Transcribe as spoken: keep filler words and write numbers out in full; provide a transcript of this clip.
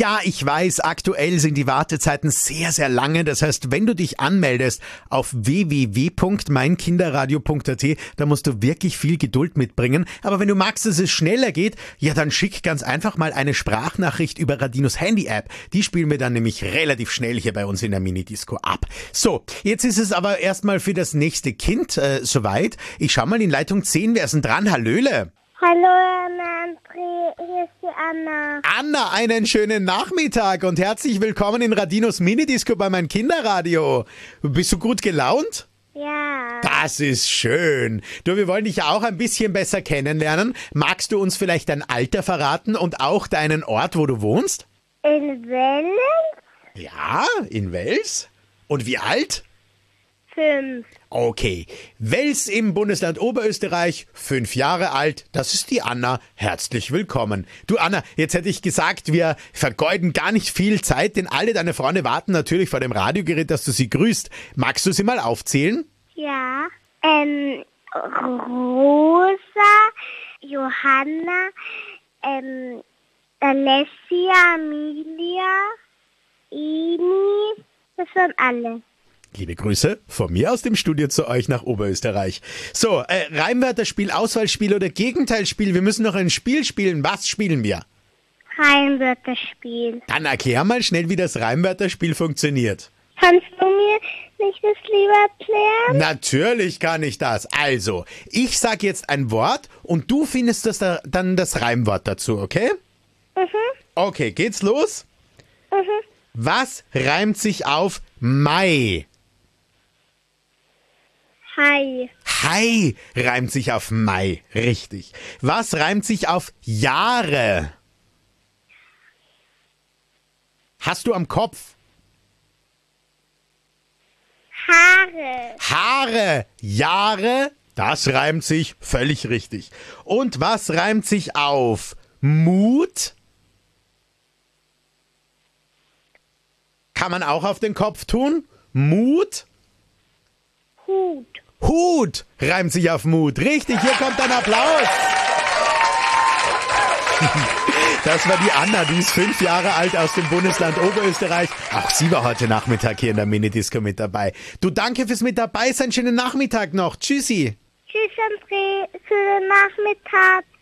Ja, ich weiß, aktuell sind die Wartezeiten sehr, sehr lange. Das heißt, wenn du dich anmeldest auf w w w punkt mein kinderradio punkt a t, da musst du wirklich viel Geduld mitbringen. Aber wenn du magst, dass es schneller geht, ja, dann schick ganz einfach mal eine Sprachnachricht über Radinos Handy-App. Die spielen wir dann nämlich relativ schnell hier bei uns in der Minidisco ab. So, jetzt ist es aber erstmal für das nächste Kind äh, soweit. Ich schau mal in Leitung zehn, wer ist denn dran? Hallöle! Hallo, Anna, André, hier ist die Anna. Anna, einen schönen Nachmittag und herzlich willkommen in Radinos Minidisco bei mein Kinderradio. Bist du gut gelaunt? Ja. Das ist schön. Du, wir wollen dich ja auch ein bisschen besser kennenlernen. Magst du uns vielleicht dein Alter verraten und auch deinen Ort, wo du wohnst? In Wels? Ja, in Wels. Und wie alt? Fünf. Okay, Wels im Bundesland Oberösterreich, fünf Jahre alt, das ist die Anna. Herzlich willkommen. Du Anna, jetzt hätte ich gesagt, wir vergeuden gar nicht viel Zeit, denn alle deine Freunde warten natürlich vor dem Radiogerät, dass du sie grüßt. Magst du sie mal aufzählen? Ja. Ähm, Rosa, Johanna, ähm, Alessia, Amelia, Ini, das sind alle. Liebe Grüße von mir aus dem Studio zu euch nach Oberösterreich. So, äh, Reimwörterspiel, Auswahlspiel oder Gegenteilspiel. Wir müssen noch ein Spiel spielen. Was spielen wir? Reimwörterspiel. Dann erklär mal schnell, wie das Reimwörterspiel funktioniert. Kannst du mir nicht das lieber erklären? Natürlich kann ich das. Also, ich sag jetzt ein Wort und du findest das da, dann das Reimwort dazu, okay? Mhm. Okay, geht's los? Mhm. Was reimt sich auf Mai? Hi. Hai reimt sich auf Mai, richtig. Was reimt sich auf Jahre? Hast du am Kopf? Haare. Haare, Jahre, das reimt sich völlig richtig. Und was reimt sich auf Mut? Kann man auch auf den Kopf tun? Mut? Hut. Hut reimt sich auf Mut. Richtig, hier kommt ein Applaus. Das war die Anna, die ist fünf Jahre alt aus dem Bundesland Oberösterreich. Auch sie war heute Nachmittag hier in der Minidisco mit dabei. Du, danke fürs mit dabei sein. Schönen Nachmittag noch. Tschüssi. Tschüss, André. Schönen Nachmittag.